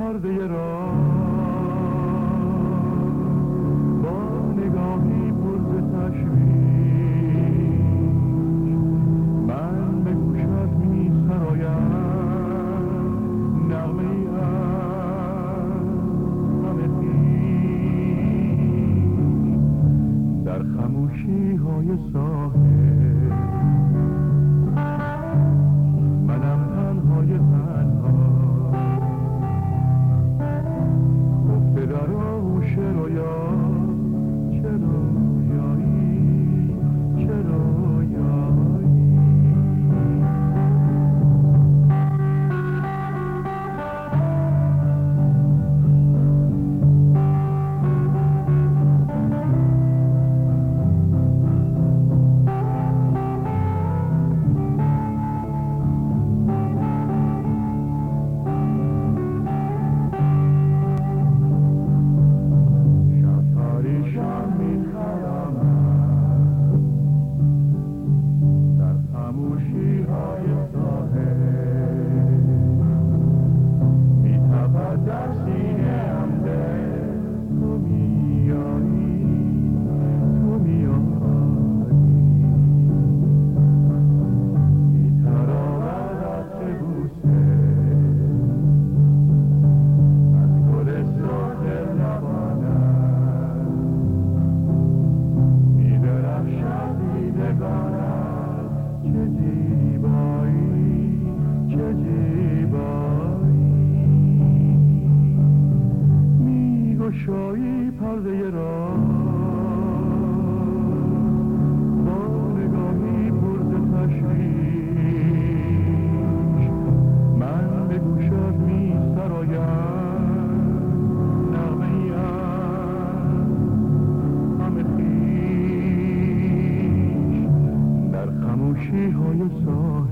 پرده را با نگاهی پر ز تشویش من به گوشت می سرایم نغمه‌ای از غم خویش در خموشی های ساحل. منم تنهای تنها خفته در آغوش رویا. چه رویایی چه رویایی. شایی پرده را با نگاهی پر ز تشویش من به گوشت می سرایم نغمه‌ای از غم خویش در خموشی های ساحل.